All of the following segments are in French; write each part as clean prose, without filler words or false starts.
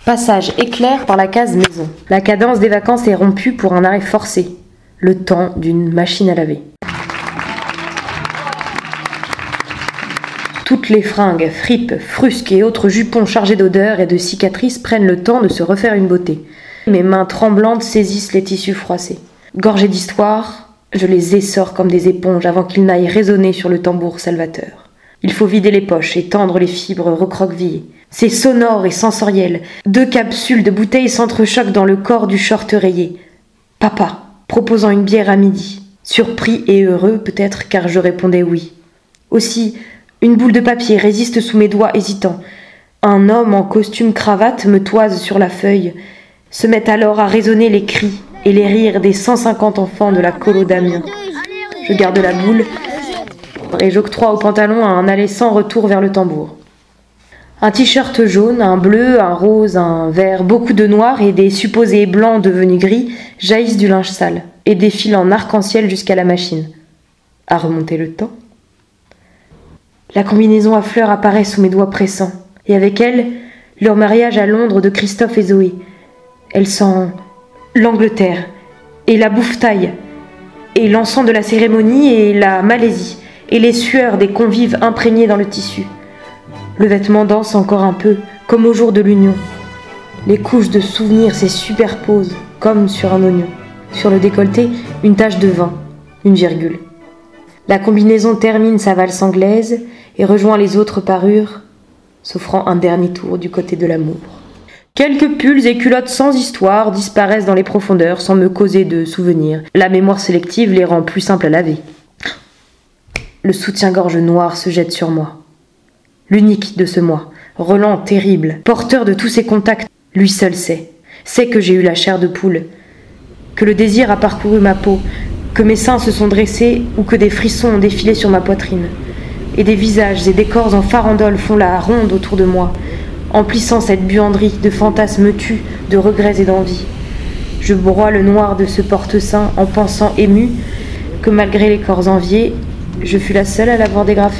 Passage éclair par la case maison. La cadence des vacances est rompue pour un arrêt forcé. Le temps d'une machine à laver. Toutes les fringues, fripes, frusques et autres jupons chargés d'odeurs et de cicatrices prennent le temps de se refaire une beauté. Mes mains tremblantes saisissent les tissus froissés. Gorgés d'histoire, je les essore comme des éponges avant qu'ils n'aillent résonner sur le tambour salvateur. Il faut vider les poches et tendre les fibres recroquevillées. C'est sonore et sensoriel. 2 capsules de bouteilles s'entrechoquent dans le corps du short rayé. Papa, proposant une bière à midi. Surpris et heureux peut-être car je répondais oui. Aussi, une boule de papier résiste sous mes doigts hésitants. Un homme en costume cravate me toise sur la feuille. Se mettent alors à résonner les cris et les rires des 150 enfants de la colo d'Amiens. Je garde la boule et j'octroie au pantalon un aller sans retour vers le tambour. Un t-shirt jaune, un bleu, un rose, un vert, beaucoup de noir et des supposés blancs devenus gris jaillissent du linge sale et défilent en arc-en-ciel jusqu'à la machine. À remonter le temps. La combinaison à fleurs apparaît sous mes doigts pressants, et avec elle, leur mariage à Londres de Christophe et Zoé. Elle sent l'Angleterre, et la bouffetaille, et l'encens de la cérémonie, et la Malaisie, et les sueurs des convives imprégnées dans le tissu. Le vêtement danse encore un peu, comme au jour de l'union. Les couches de souvenirs se superposent, comme sur un oignon. Sur le décolleté, une tache de vin, une virgule. La combinaison termine sa valse anglaise et rejoint les autres parures, s'offrant un dernier tour du côté de l'amour. Quelques pulls et culottes sans histoire disparaissent dans les profondeurs sans me causer de souvenirs. La mémoire sélective les rend plus simples à laver. Le soutien-gorge noir se jette sur moi. L'unique de ce moi, relent, terrible, porteur de tous ses contacts, lui seul sait que j'ai eu la chair de poule, que le désir a parcouru ma peau, que mes seins se sont dressés ou que des frissons ont défilé sur ma poitrine. Et des visages et des corps en farandole font la ronde autour de moi, emplissant cette buanderie de fantasmes tus, de regrets et d'envie. Je broie le noir de ce porte-sein en pensant ému que malgré les corps enviés, je fus la seule à l'avoir dégrafé.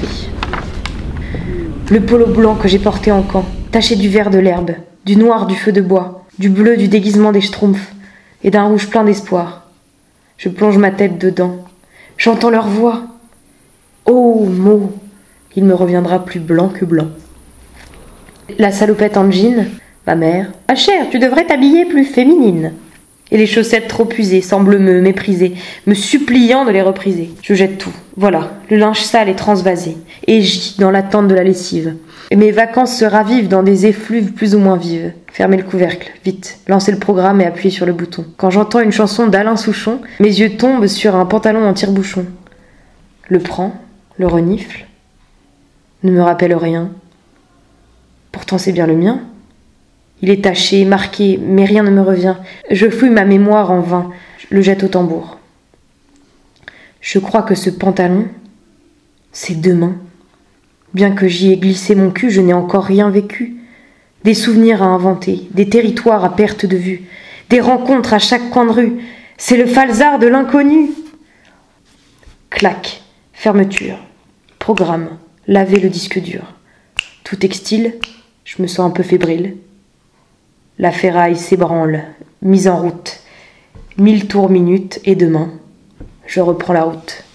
Le polo blanc que j'ai porté en camp, taché du vert de l'herbe, du noir du feu de bois, du bleu du déguisement des schtroumpfs et d'un rouge plein d'espoir. Je plonge ma tête dedans. J'entends leur voix. Oh, mots, il me reviendra plus blanc que blanc. La salopette en jean, ma mère. Ah chère, tu devrais t'habiller plus féminine. Et les chaussettes trop usées semblent me mépriser, me suppliant de les repriser. Je jette tout. Voilà, le linge sale est transvasé, et gît dans l'attente de la lessive. Et mes vacances se ravivent dans des effluves plus ou moins vives. Fermez le couvercle, vite. Lancez le programme et appuyez sur le bouton. Quand j'entends une chanson d'Alain Souchon, mes yeux tombent sur un pantalon en tire-bouchon. Le prends, le renifle, ne me rappelle rien. Pourtant c'est bien le mien. Il est taché, marqué, mais rien ne me revient. Je fouille ma mémoire en vain, le jette au tambour. Je crois que ce pantalon, c'est demain. Bien que j'y ai glissé mon cul, je n'ai encore rien vécu. Des souvenirs à inventer, des territoires à perte de vue, des rencontres à chaque coin de rue. C'est le falzar de l'inconnu. Clac, fermeture, programme, laver le disque dur. Tout textile, je me sens un peu fébrile. La ferraille s'ébranle, mise en route. 1000 tours minutes et demain, je reprends la route.